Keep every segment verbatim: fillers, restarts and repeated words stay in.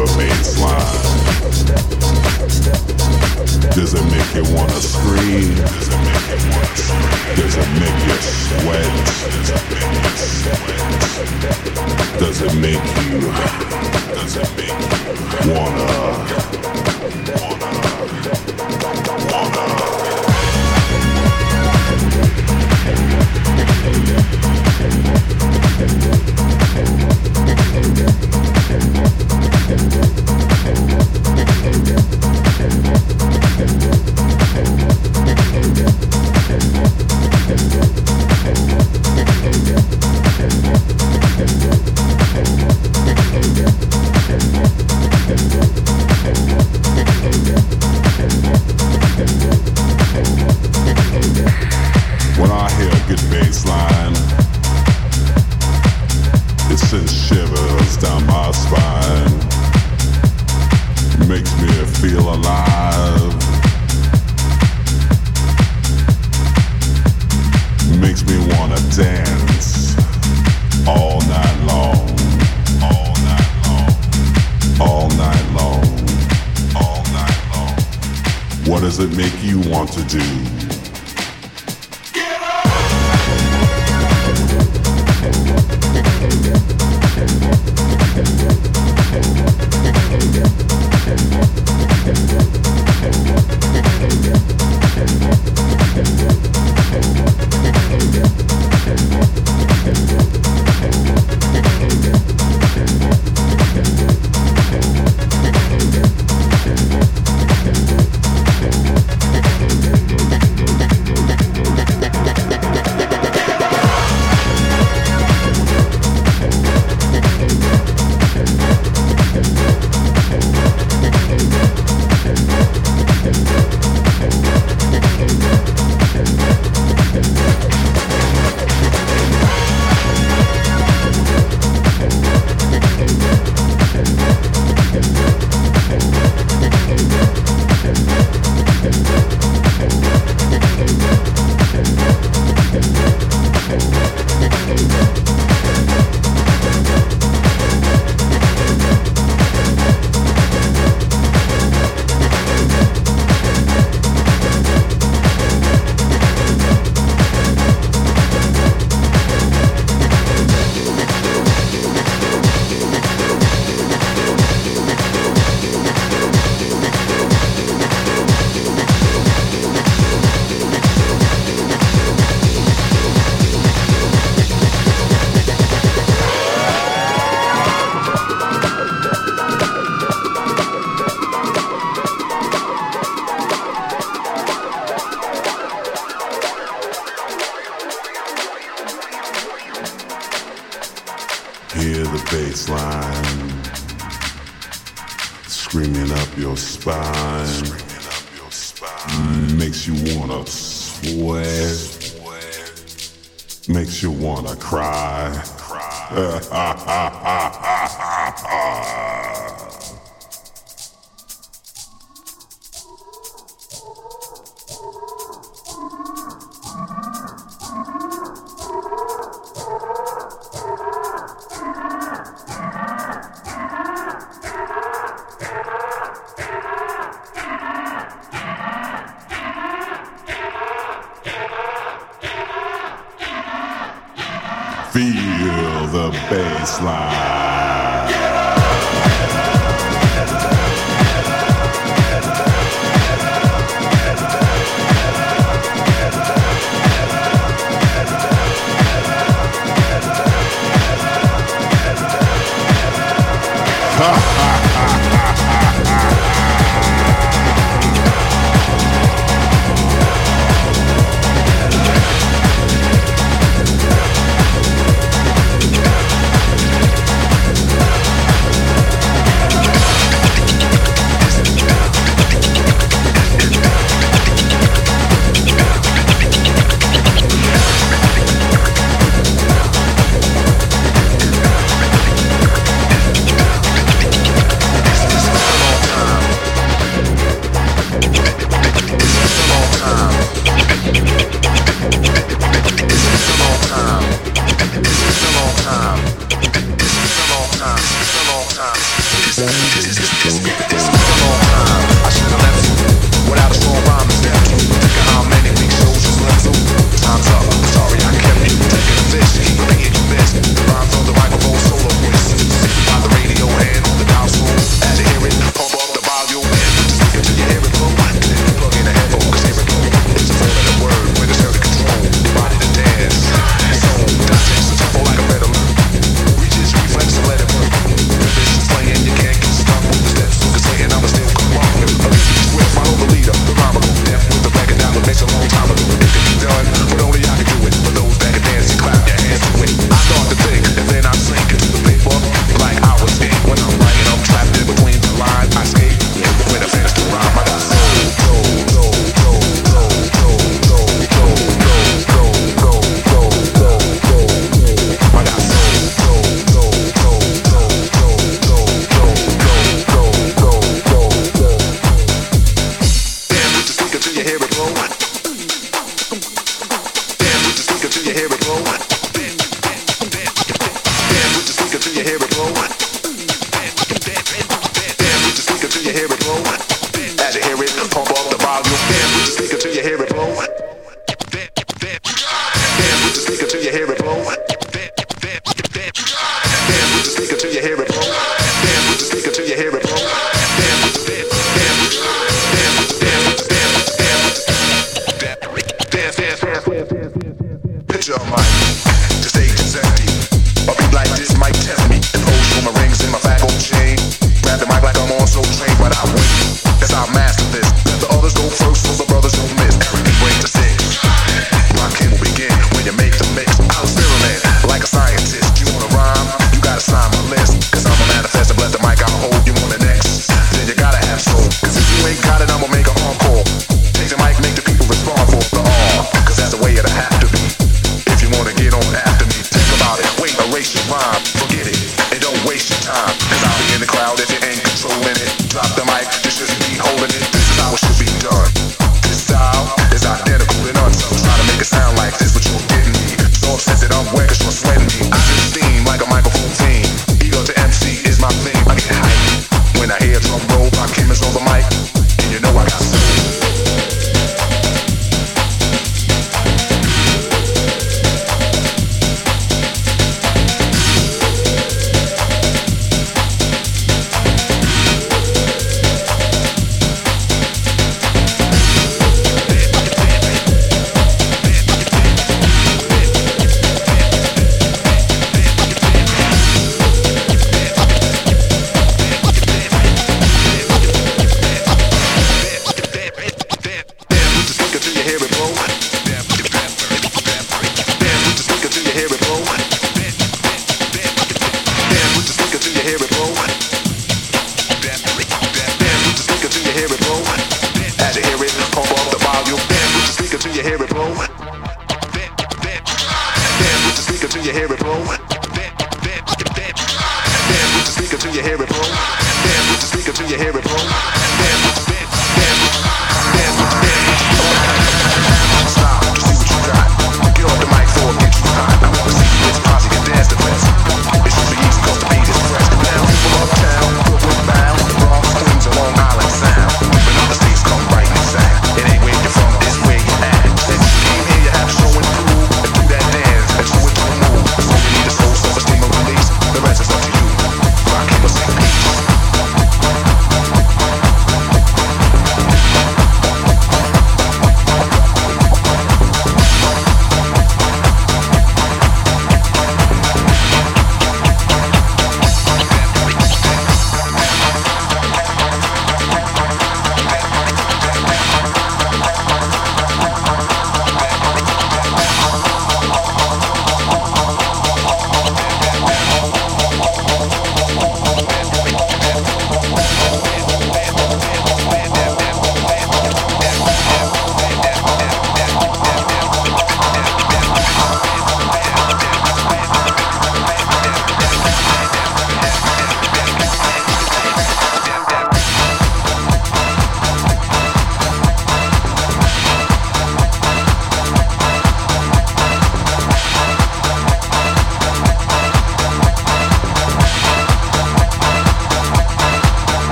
the bass line? Does it make you wanna scream? Does it make you sweat? Does it make you? Does it make you wanna? Wanna? Wanna? When I hear a good bass line, it sends shivers down my spine, makes me feel alive, makes me wanna dance all night long, all night long, all night long, all night long. What does it make you want to do? Hear the bass line screaming up your spine, screaming up your spine. Makes you wanna sweat, makes you wanna cry, cry. Feel the bass line. Ha ha ha ha ha.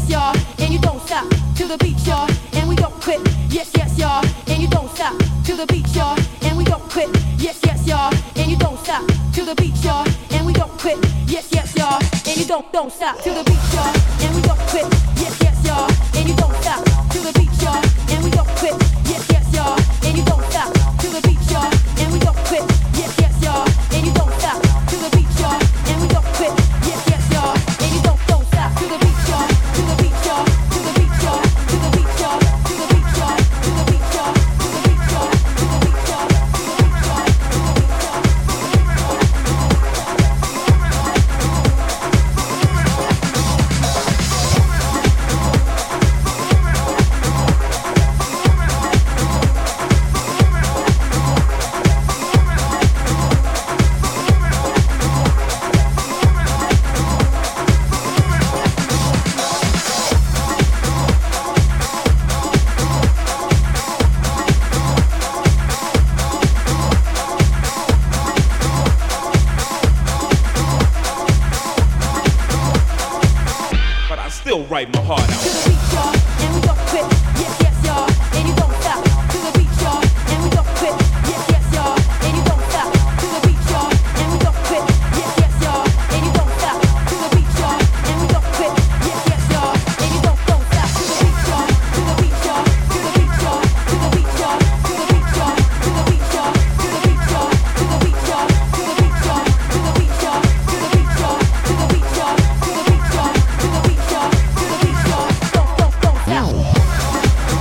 y'all, and you don't stop to the beat, y'all, and we don't quit. Yes, yes, y'all, and you don't stop to the beat, y'all, and we don't quit. Yes, yes, y'all, and you don't stop to the beat, y'all, and we don't quit. Yes, yes, y'all, and you don't don't stop to the beat, y'all, and we don't quit. Yes, yes, y'all, and you don't stop to the beat, y'all, and we don't quit. Yes, yes, y'all, and you don't stop to the beat, y'all, and we don't quit. Yes, yes, y'all, and you don't stop to the beat, y'all, and we don't quit. Yes, yes, y'all, and you don't don't stop to the beat, y'all, to the beat, y'all, to the beat, y'all, to the beat, y'all, to the beat, y'all, to the beat, y'all, to the beat, y'all, to the beat, y'all, to the still write my heart out. To the beat, y'all, and we don't quit. Yes, yes, y'all, and you don't stop. To the beat, y'all, and we don't quit. Yes, yes, y'all, and you don't stop. To the beat, y'all, and we don't quit. Yes, yes, y'all, and you don't stop. To the beat, y'all, and we don't quit. Yes, yes, y'all, and you don't don't stop. To the beat, y'all, to the beat, y'all, to the beat, y'all, to the beat, y'all, to the beat, y'all, to the beat, y'all, to the beat, y'all, to the beat, y'all, to the beat, y'all, to the beat, y'all, to the beat, y'all, to the beat, y'all, to the beat, y'all, to the beat, y'all, to the beat, y'all, to the beat, y'all, don't don't don't stop.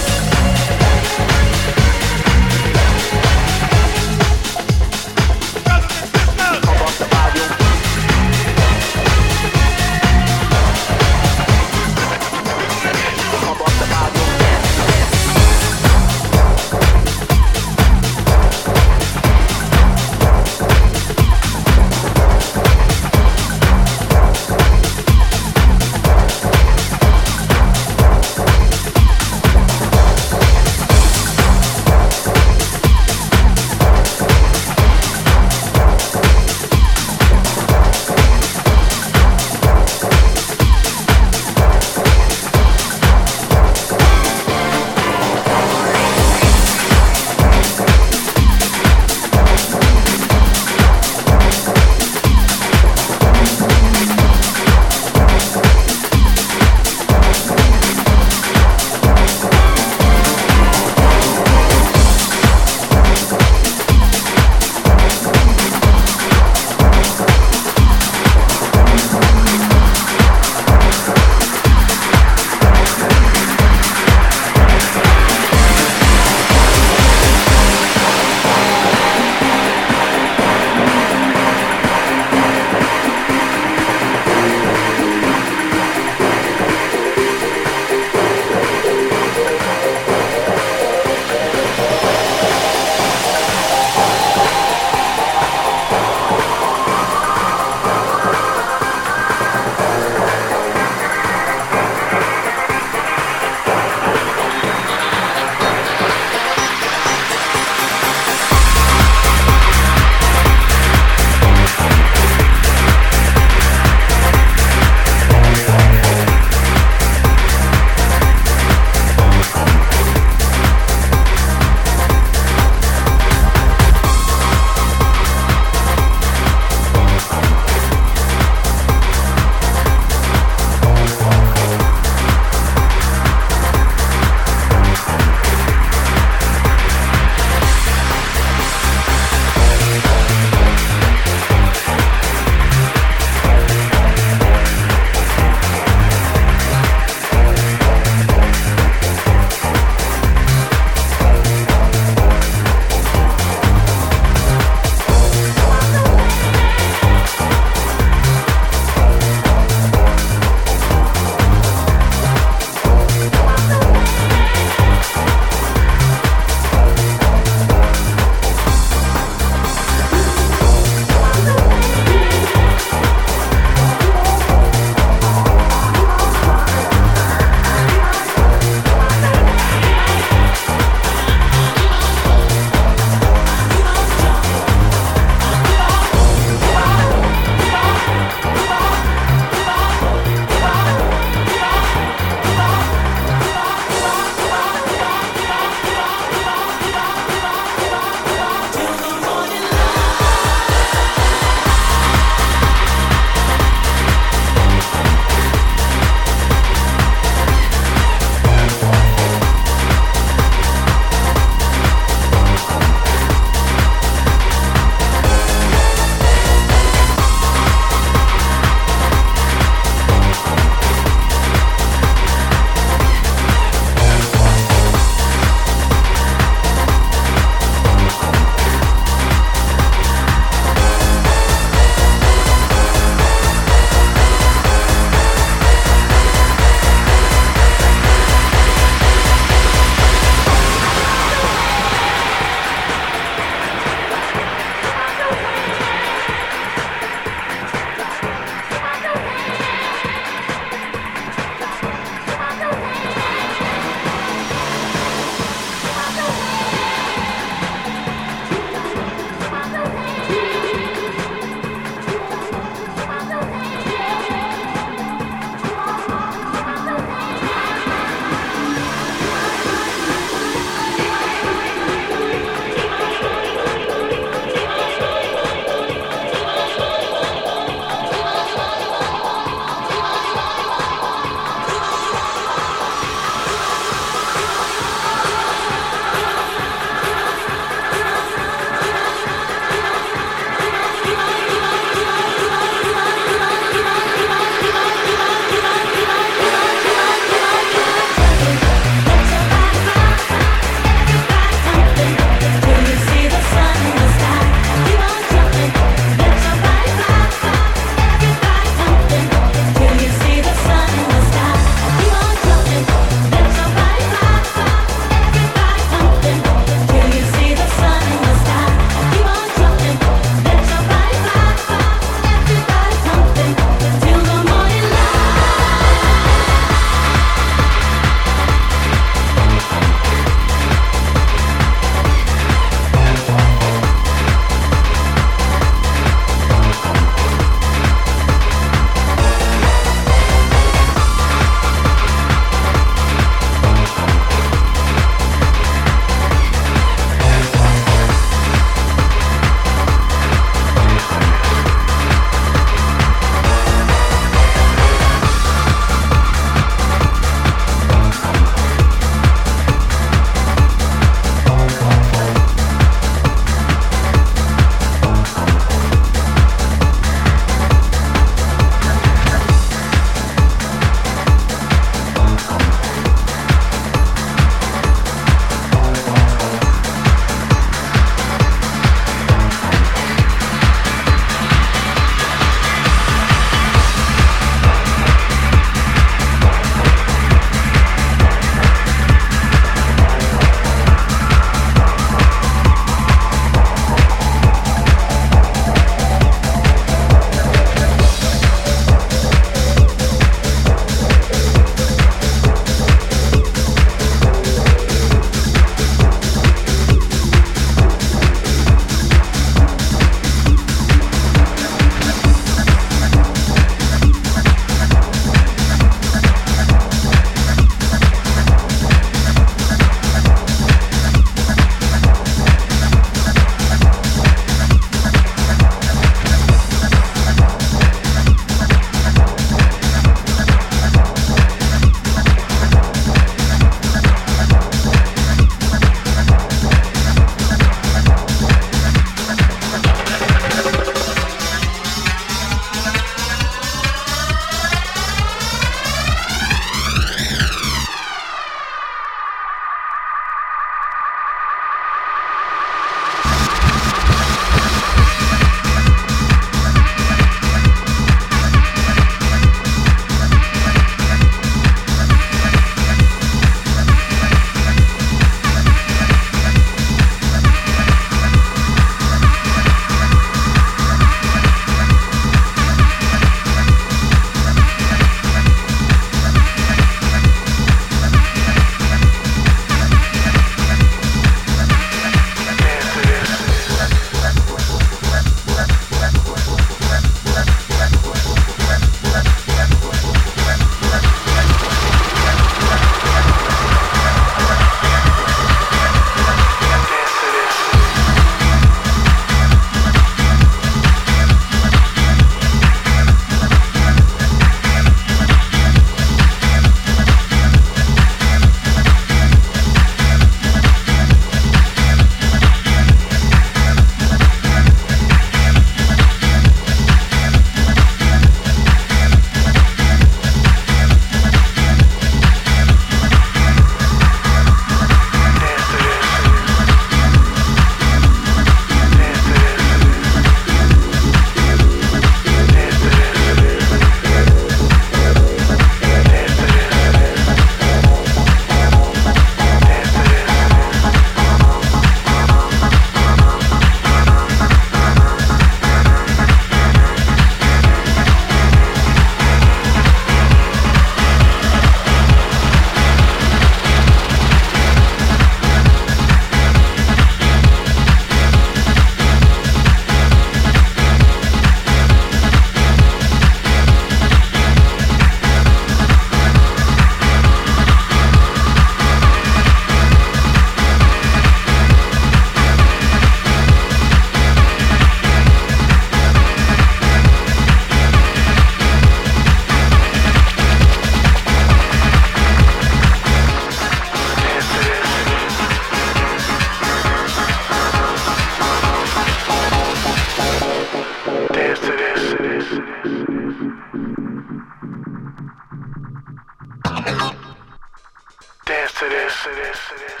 Dance to this, to this, to this.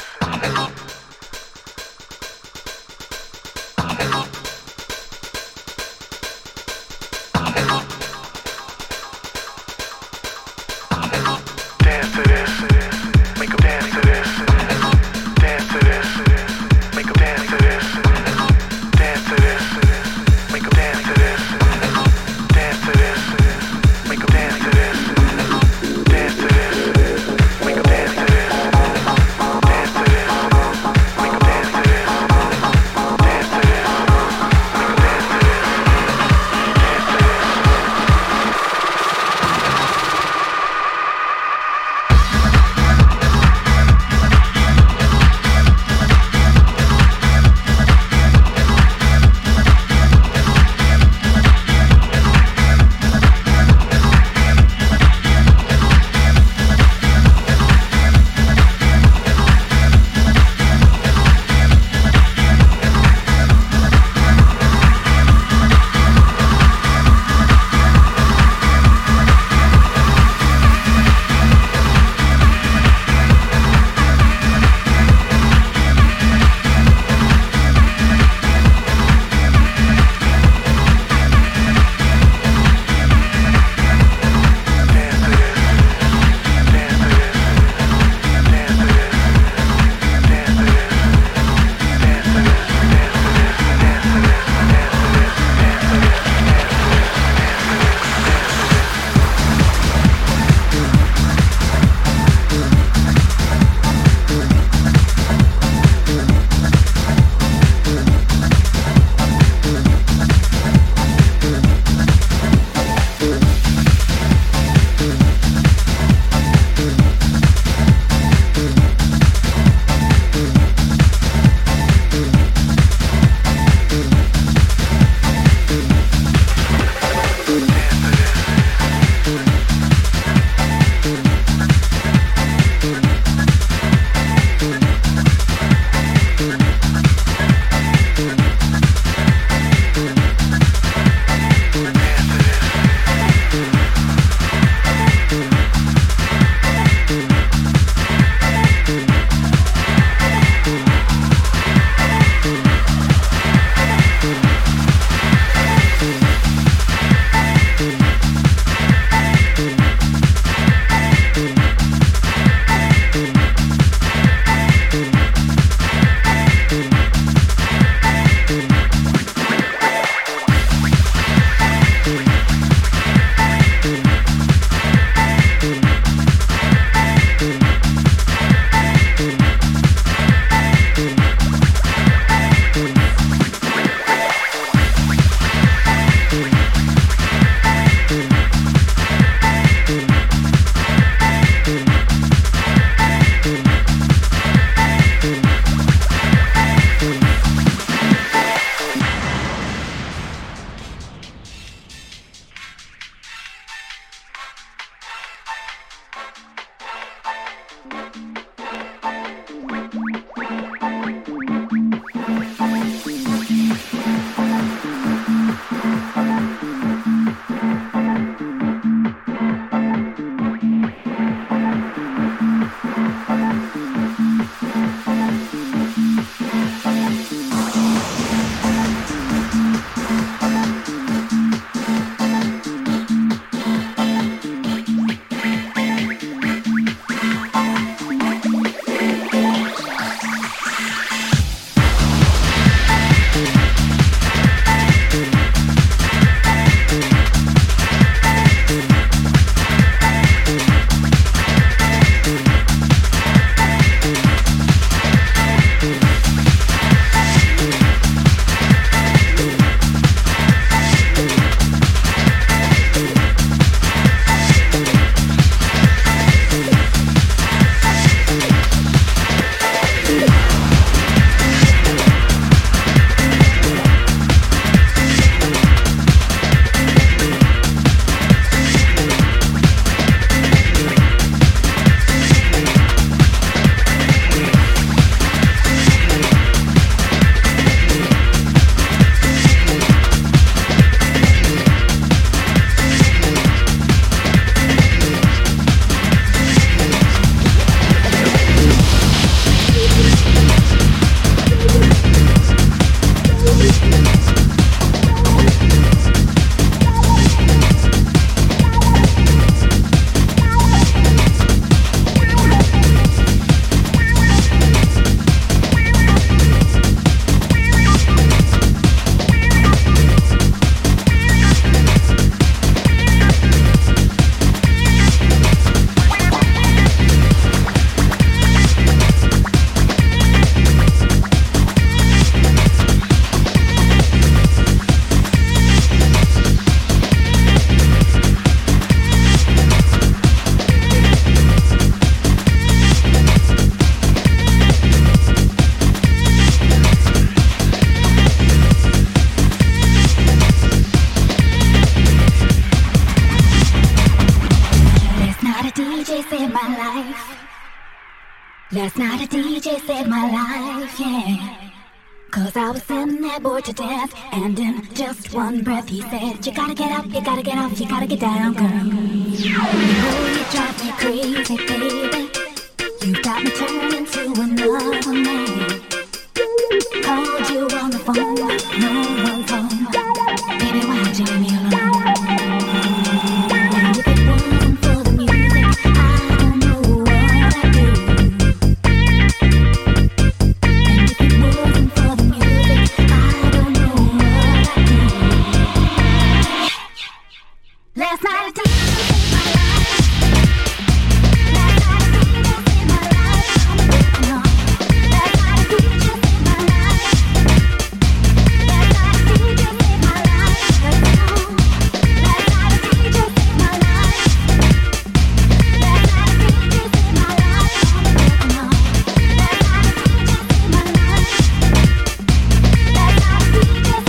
Dance to this, to this. Make 'em dance to this. Dance to this, to this. Make 'em dance to this. Dance to this, to this. Make 'em dance to this. Dance to this, to this. Make 'em dance to this. Dance to this, to this. Make 'em dance to this. Dance to this, to this. J saved my life. Last night a D J saved my life, yeah. Cause I was sitting there bored to death, and in just one breath he said, you gotta get up, you gotta get off, you gotta get down, girl. Oh, you drive me crazy, baby. You got me turning to another man. Called you on the phone, no one's home. Baby, why'd you leave me alone? And if it wasn't for the music, I don't know what I'd do. And if it wasn't for the music, I don't know what I'd do. Last night I did my life. Last night I did my life. I'm breaking up. Last night I did my life. Last night I did my life. Last night I did my life. Last night I did my life. I'm breaking up. Last night I did my life. Last night I did my life.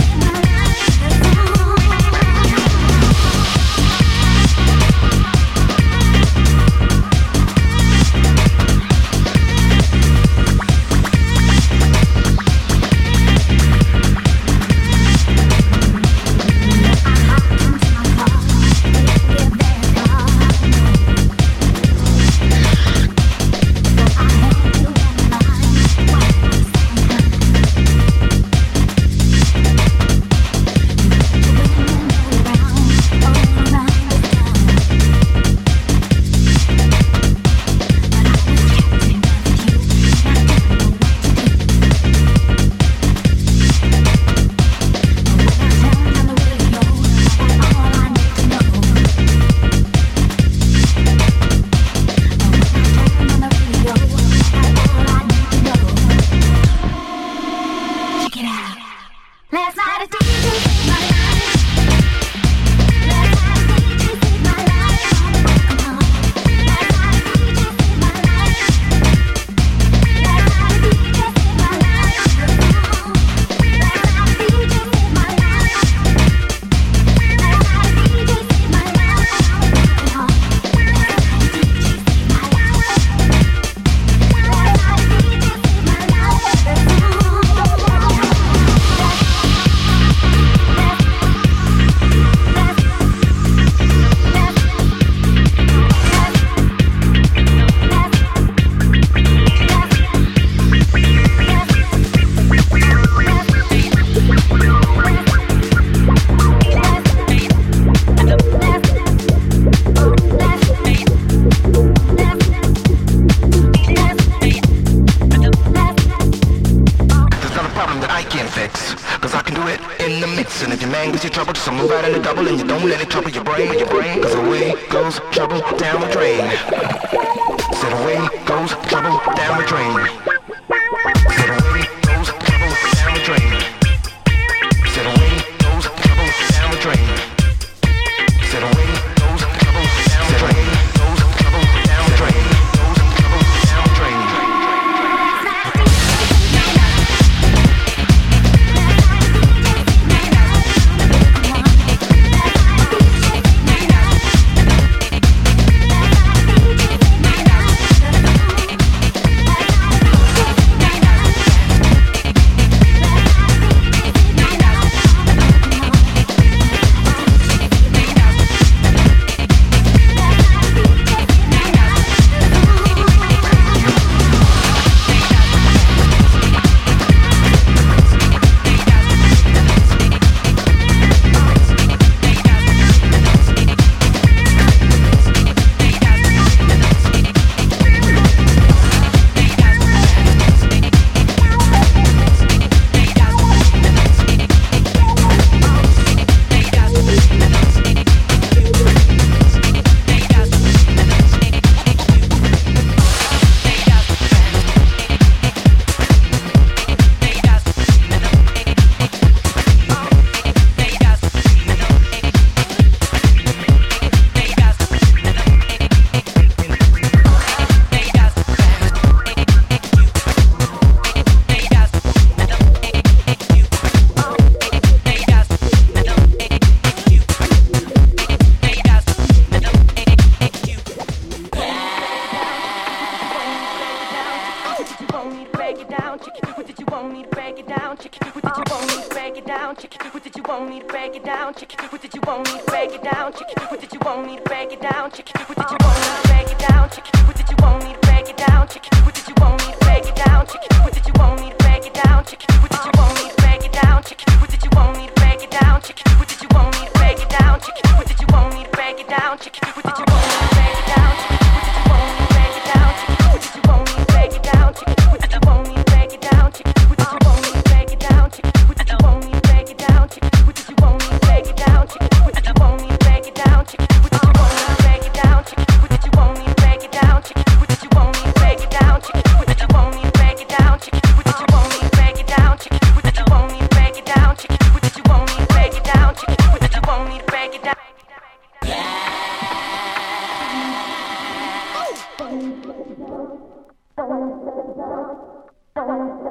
want me to break it down? Chick, what did you want me to break it down? Chick, what did you want me to break it down? Chick, what did you want me to break it down? Chick, what did you want me to break it down? Chick, what did you want me to break it down? Chick, what did you want me to break it down? Chick, what did you want me to break it down? Chick, what did you want me to break it down? Chick, what did you want me to break it down? Chick, what did you want me to break it down? Chick, what did you want me to break it down? Chick, what did you want me to break it down? Chick, what did you want me to break it down? Chick, what did you want me to break it down? Chick, what did you want me to break it down? Chick, what did you want me to break it down? Chick, what did you want me to break it down? Chick, what did you want me to break it down? Chick, what did you want me to break it down? Chick, what did you want me to break it down? Chick, what did you want me to break it down? Chick, what did you want me to break it down? Chick, what did you want me to break it down? Chick, what did you want me to break it down? Chick, what did you want me to break it down? Chick, what did you want me to break it down? Chick, what did you want me to break it down? Chick, what did you want me to break it down? I wanna